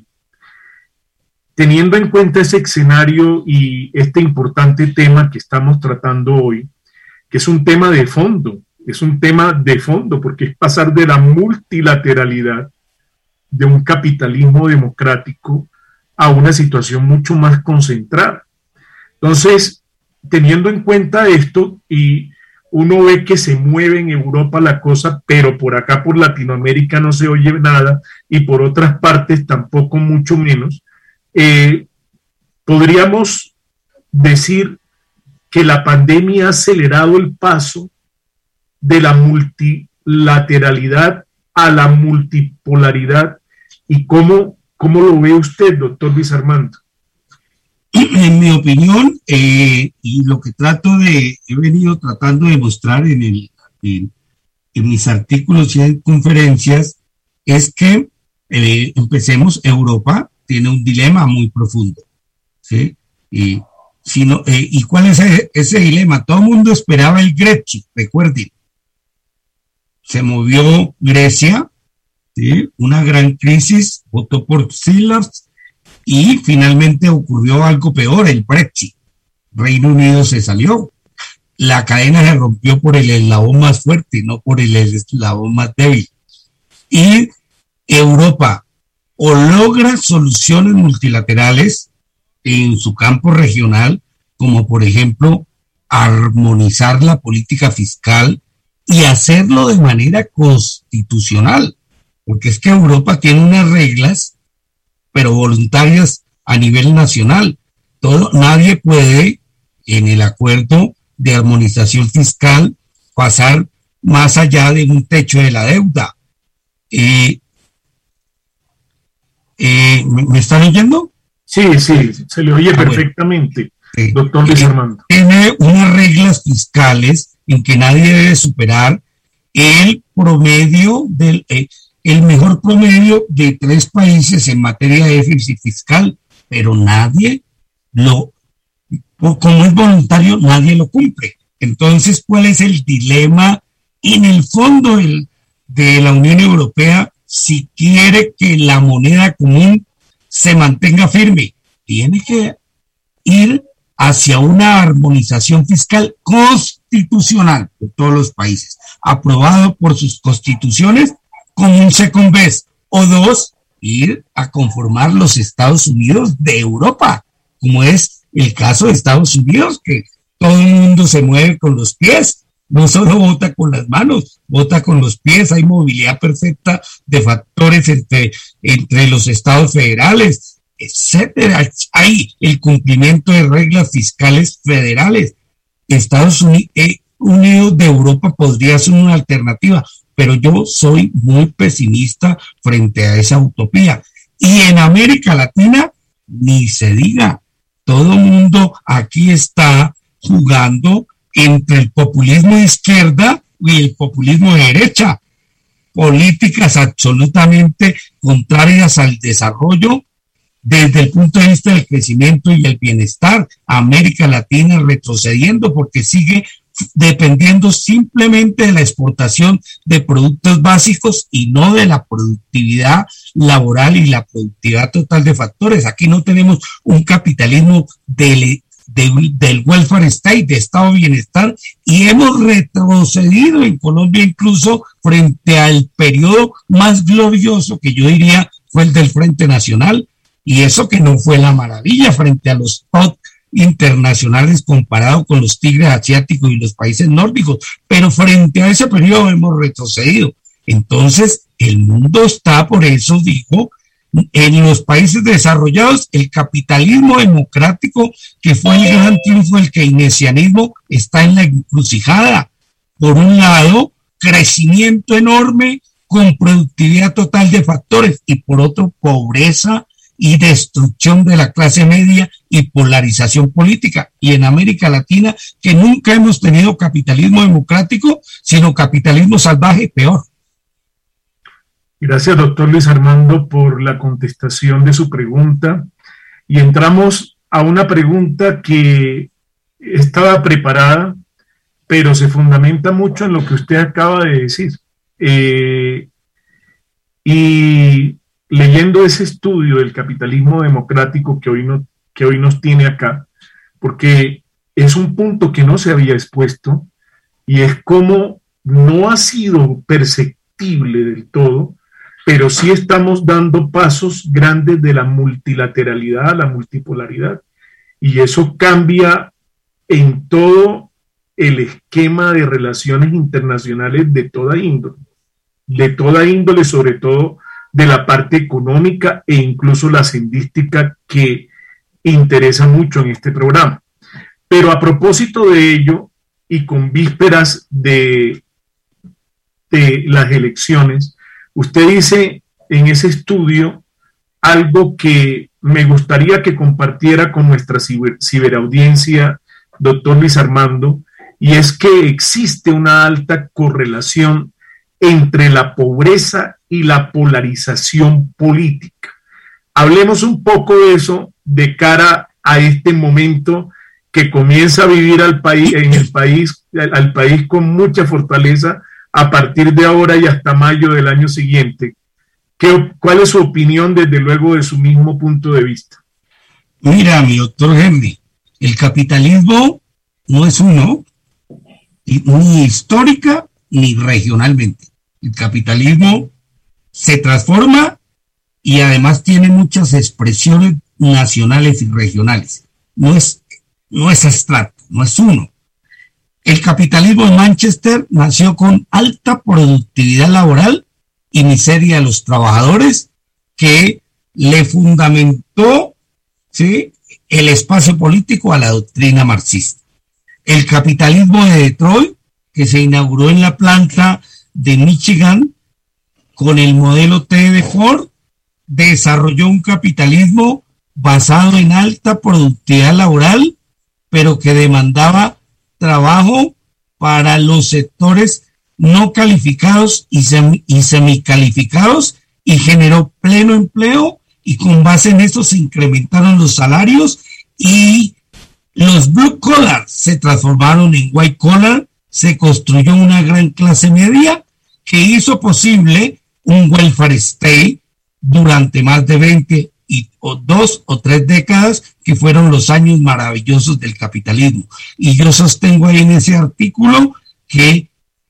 Teniendo en cuenta ese escenario y este importante tema que estamos tratando hoy, que es un tema de fondo, es un tema de fondo porque es pasar de la multilateralidad de un capitalismo democrático a una situación mucho más concentrada. Entonces, teniendo en cuenta esto, y uno ve que se mueve en Europa la cosa, pero por acá, por Latinoamérica, no se oye nada, y por otras partes tampoco, mucho menos, eh, podríamos decir que la pandemia ha acelerado el paso de la multilateralidad a la multipolaridad. ¿Y cómo, cómo lo ve usted, doctor Luis Armando? En mi opinión, eh, y lo que trato de, he venido tratando de mostrar en, el, en, en mis artículos y en conferencias, es que eh, empecemos, Europa tiene un dilema muy profundo, ¿sí? Y, si no, eh, ¿y cuál es ese, ese dilema? Todo el mundo esperaba el Grexit, recuerden. Se movió Grecia, ¿sí? Una gran crisis, votó por Tsipras, y finalmente ocurrió algo peor, el Brexit. Reino Unido se salió. La cadena se rompió por el eslabón más fuerte, no por el eslabón más débil. Y Europa o logra soluciones multilaterales en su campo regional, como por ejemplo armonizar la política fiscal y hacerlo de manera constitucional, porque es que Europa tiene unas reglas pero voluntarias a nivel nacional. Todo, nadie puede, en el acuerdo de armonización fiscal, pasar más allá de un techo de la deuda. Eh, eh, ¿me, ¿Me están oyendo? Sí, sí, se le oye ah, perfectamente, bueno. Doctor Luis Armando. Tiene unas reglas fiscales en que nadie debe superar el promedio del... Eh, el mejor promedio de tres países en materia de déficit fiscal, pero nadie lo, como es voluntario, nadie lo cumple. Entonces, ¿cuál es el dilema en el fondo el, de la Unión Europea si quiere que la moneda común se mantenga firme? Tiene que ir hacia una armonización fiscal constitucional de todos los países, aprobado por sus constituciones, como un second best, o dos, ir a conformar los Estados Unidos de Europa, como es el caso de Estados Unidos, que todo el mundo se mueve con los pies, no solo vota con las manos, vota con los pies, hay movilidad perfecta de factores entre, entre los estados federales, etcétera. Hay el cumplimiento de reglas fiscales federales. Estados Unidos, eh, Unidos de Europa podría ser una alternativa, pero yo soy muy pesimista frente a esa utopía. Y en América Latina, ni se diga, todo el mundo aquí está jugando entre el populismo de izquierda y el populismo de derecha. Políticas absolutamente contrarias al desarrollo desde el punto de vista del crecimiento y el bienestar. América Latina retrocediendo porque sigue dependiendo simplemente de la exportación de productos básicos y no de la productividad laboral y la productividad total de factores. Aquí no tenemos un capitalismo del, del, del welfare state, de estado de bienestar, y hemos retrocedido en Colombia incluso frente al periodo más glorioso que yo diría fue el del Frente Nacional, y eso que no fue la maravilla frente a los top internacionales comparado con los tigres asiáticos y los países nórdicos, pero frente a ese periodo hemos retrocedido. Entonces, el mundo está, por eso digo, en los países desarrollados, el capitalismo democrático, que fue el gran triunfo del keynesianismo, está en la encrucijada. por un lado, crecimiento enorme con productividad total de factores y por otro, pobreza y destrucción de la clase media y polarización política. Y en América Latina, que nunca hemos tenido capitalismo democrático, sino capitalismo salvaje, peor. Gracias, doctor Luis Armando, por la contestación de su pregunta. Y entramos a una pregunta que estaba preparada, pero se fundamenta mucho en lo que usted acaba de decir. Eh, y leyendo ese estudio del capitalismo democrático que hoy, no, que hoy nos tiene acá, porque es un punto que no se había expuesto, y es como no ha sido perceptible del todo, pero sí estamos dando pasos grandes de la multilateralidad a la multipolaridad, y eso cambia en todo el esquema de relaciones internacionales de toda índole, de toda índole, sobre todo de la parte económica e incluso la sendística, que interesa mucho en este programa. Pero a propósito de ello, y con vísperas de, de las elecciones, usted dice en ese estudio algo que me gustaría que compartiera con nuestra ciber, ciberaudiencia, doctor Luis Armando, y es que existe una alta correlación entre la pobreza y la polarización política. Hablemos un poco de eso de cara a este momento que comienza a vivir al país, en el país, al país con mucha fortaleza a partir de ahora y hasta mayo del año siguiente. ¿Qué, ¿Cuál es su opinión, desde luego, de su mismo punto de vista? Mira, mi doctor Henry, el capitalismo no es uno, ni histórica ni regionalmente. El capitalismo se transforma y además tiene muchas expresiones nacionales y regionales. No es, no es abstracto, no es uno. El capitalismo en Manchester nació con alta productividad laboral y miseria de los trabajadores, que le fundamentó, ¿sí?, el espacio político a la doctrina marxista. El capitalismo de Detroit, que se inauguró en la planta de Michigan con el modelo T de Ford, desarrolló un capitalismo basado en alta productividad laboral, pero que demandaba trabajo para los sectores no calificados y, semi, y semicalificados, y generó pleno empleo, y con base en eso se incrementaron los salarios y los blue collar se transformaron en white collar. Se construyó una gran clase media que hizo posible un welfare state durante más de veinte y, o dos o tres décadas, que fueron los años maravillosos del capitalismo. Y yo sostengo ahí en ese artículo que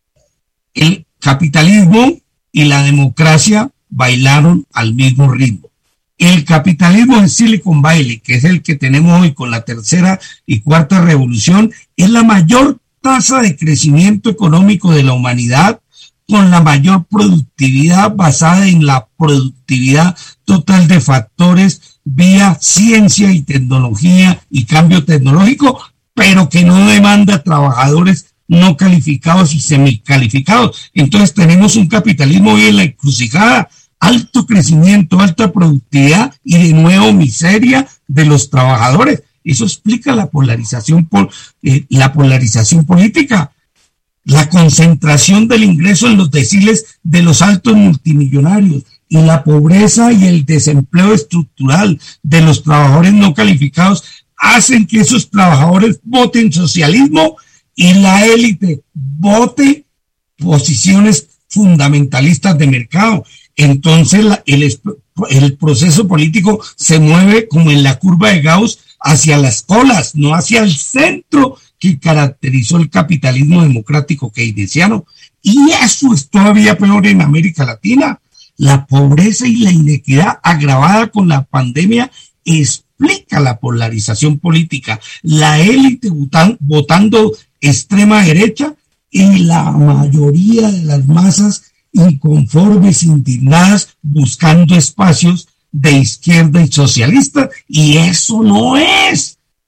el capitalismo y la democracia bailaron al mismo ritmo. El capitalismo en Silicon Valley, que es el que tenemos hoy con la tercera y cuarta revolución, es la mayor tasa de crecimiento económico de la humanidad, con la mayor productividad basada en la productividad total de factores vía ciencia y tecnología y cambio tecnológico, pero que no demanda trabajadores no calificados y semicalificados. Entonces tenemos un capitalismo hoy en la encrucijada: alto crecimiento, alta productividad y de nuevo miseria de los trabajadores. Eso explica la polarización, eh, la polarización política, la concentración del ingreso en los deciles de los altos multimillonarios, y la pobreza y el desempleo estructural de los trabajadores no calificados hacen que esos trabajadores voten socialismo y la élite vote posiciones fundamentalistas de mercado. Entonces la, el, el proceso político se mueve como en la curva de Gauss hacia las colas, no hacia el centro que caracterizó el capitalismo democrático keynesiano. Y eso es todavía peor en América Latina. La pobreza y la inequidad agravada con la pandemia explica la polarización política, la élite votan, votando extrema derecha y la mayoría de las masas inconformes, indignadas, buscando espacios de izquierda y socialista. Y eso no es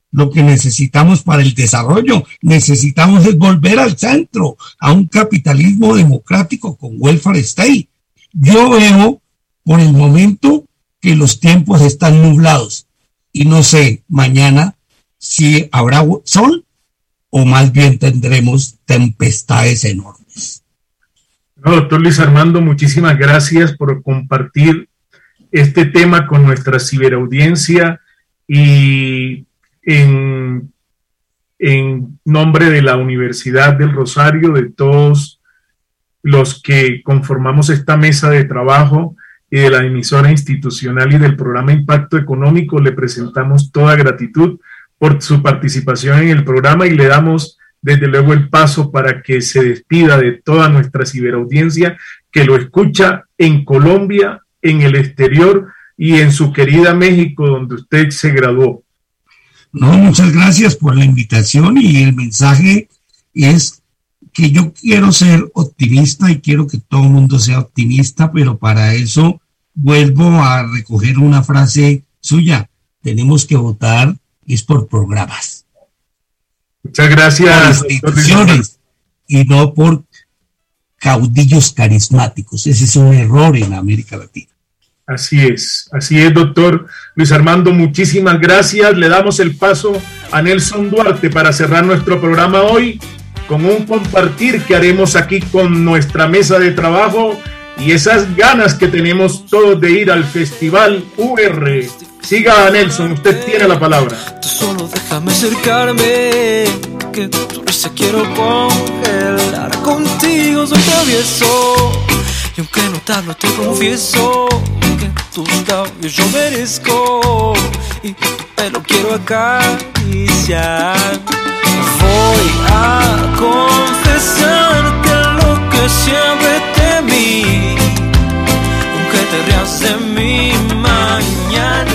lo que necesitamos para el desarrollo. Necesitamos es volver al centro, a un capitalismo democrático con welfare state. Yo veo por el momento que los tiempos están nublados y no sé mañana si habrá sol o más bien tendremos tempestades enormes. No, doctor Luis Armando, muchísimas gracias por compartir este tema con nuestra ciberaudiencia y en, en nombre de la Universidad del Rosario, de todos los que conformamos esta mesa de trabajo y de la emisora institucional y del programa Impacto Económico, le presentamos toda gratitud por su participación en el programa y le damos desde luego el paso para que se despida de toda nuestra ciberaudiencia que lo escucha en Colombia, en el exterior y en su querida México, donde usted se graduó. No, muchas gracias por la invitación y el mensaje es que yo quiero ser optimista y quiero que todo el mundo sea optimista, pero para eso vuelvo a recoger una frase suya: tenemos que votar es por programas. Muchas gracias. Por instituciones y no por caudillos carismáticos. Ese es un error en América Latina. Así es, así es, doctor Luis Armando, muchísimas gracias. Le damos el paso a Nelson Duarte para cerrar nuestro programa hoy con un compartir que haremos aquí con nuestra mesa de trabajo y esas ganas que tenemos todos de ir al Festival U R. Siga, Nelson, usted tiene la palabra. Tú solo déjame acercarme, que tu risa quiero congelar. Contigo soy travieso, y aunque no te hablo te confieso que tus labios yo merezco y tu pelo quiero acariciar. Voy a confesarte lo que siempre temí, aunque te rías de mí mañana.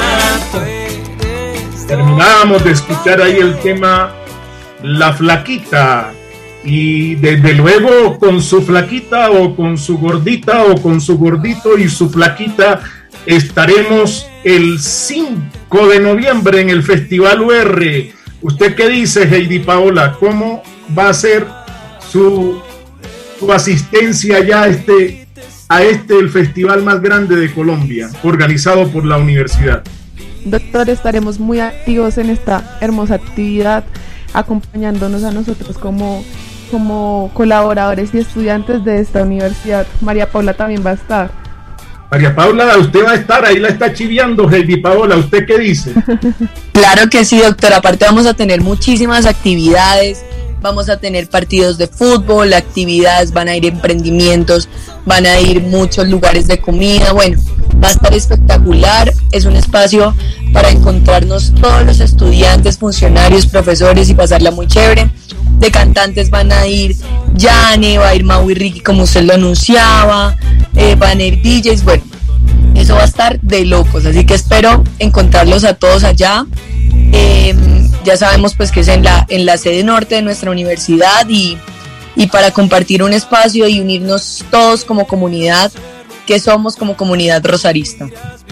Terminábamos de escuchar ahí el tema La Flaquita, y desde luego con su flaquita o con su gordita o con su gordito y su flaquita estaremos el cinco de noviembre en el Festival U R. ¿Usted qué dice, Heidi Paola? ¿Cómo va a ser su, su asistencia ya a este, a este el festival más grande de Colombia, organizado por la universidad? Doctor, estaremos muy activos en esta hermosa actividad, acompañándonos a nosotros como, como colaboradores y estudiantes de esta universidad. María Paula también va a estar. María Paula, usted va a estar, ahí la está chiviando, Heidi Paola, ¿usted qué dice? Claro que sí, doctor, aparte vamos a tener muchísimas actividades, vamos a tener partidos de fútbol, actividades, van a ir emprendimientos, van a ir muchos lugares de comida, bueno, va a estar espectacular, es un espacio para encontrarnos todos los estudiantes, funcionarios, profesores y pasarla muy chévere. De cantantes van a ir Yane, va a ir Mau y Ricky como usted lo anunciaba, eh, van a ir D Js, bueno, eso va a estar de locos, así que espero encontrarlos a todos allá. Eh, ya sabemos pues que es en la, en la sede norte de nuestra universidad y, y para compartir un espacio y unirnos todos como comunidad que somos como comunidad rosarista.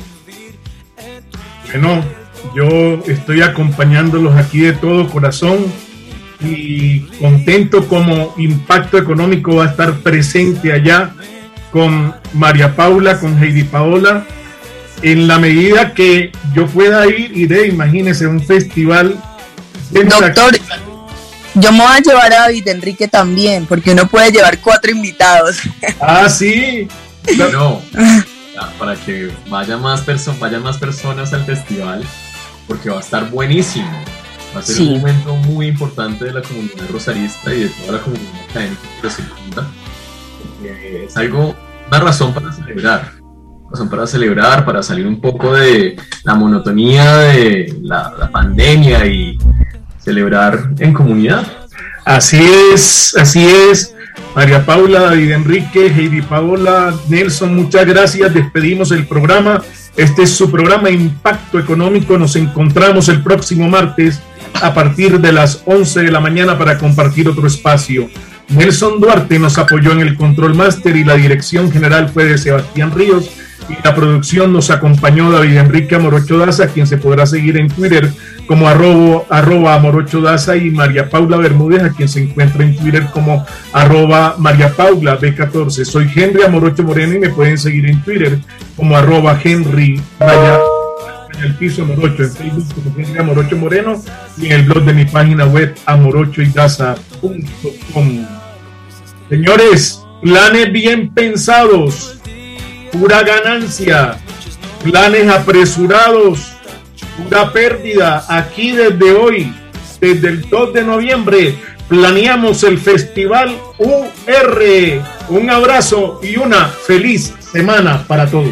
Bueno, yo estoy acompañándolos aquí de todo corazón y contento como Impacto Económico va a estar presente allá con María Paula, con Heidi Paola. En la medida que yo pueda ir, iré, imagínense, un festival. Doctor, yo me voy a llevar a David Enrique también, porque uno puede llevar cuatro invitados. Ah, sí. No, para que vaya más, perso- vayan más personas al festival, porque va a estar buenísimo. Va a ser sí. un momento muy importante de la comunidad rosarista y de toda la comunidad académica que circunda. Eh, es algo, una razón para celebrar. Razón para celebrar, para salir un poco de la monotonía de la, la pandemia y celebrar en comunidad. Así es, así es. María Paula, David Enrique, Heidi Paola, Nelson, muchas gracias. Despedimos el programa. Este es su programa Impacto Económico. Nos encontramos el próximo martes a partir de las once de la mañana para compartir otro espacio. Nelson Duarte nos apoyó en el Control Master y la dirección general fue de Sebastián Ríos. Y la producción nos acompañó David Enrique Amorocho Daza, quien se podrá seguir en Twitter como arroba, arroba Morocho Daza, y María Paula Bermúdez, a quien se encuentra en Twitter como arroba María Paula B catorce. Soy Henry Amorocho Moreno y me pueden seguir en Twitter como arroba Henry Raya en el piso Amorocho, en Facebook como Henry Amorocho Moreno, y en el blog de mi página web amorocho y daza punto com. Señores, planes bien pensados, pura ganancia, planes apresurados, pura pérdida. Aquí desde hoy, desde el dos de noviembre, planeamos el Festival U R. Un abrazo y una feliz semana para todos.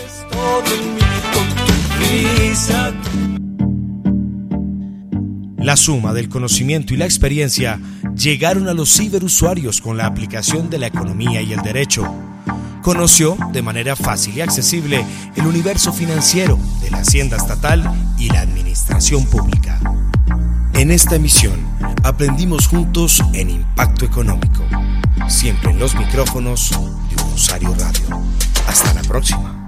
La suma del conocimiento y la experiencia llegaron a los ciberusuarios con la aplicación de la economía y el derecho. Conoció de manera fácil y accesible el universo financiero de la hacienda estatal y la administración pública. En esta emisión aprendimos juntos en Impacto Económico, siempre en los micrófonos de Usuario Radio. Hasta la próxima.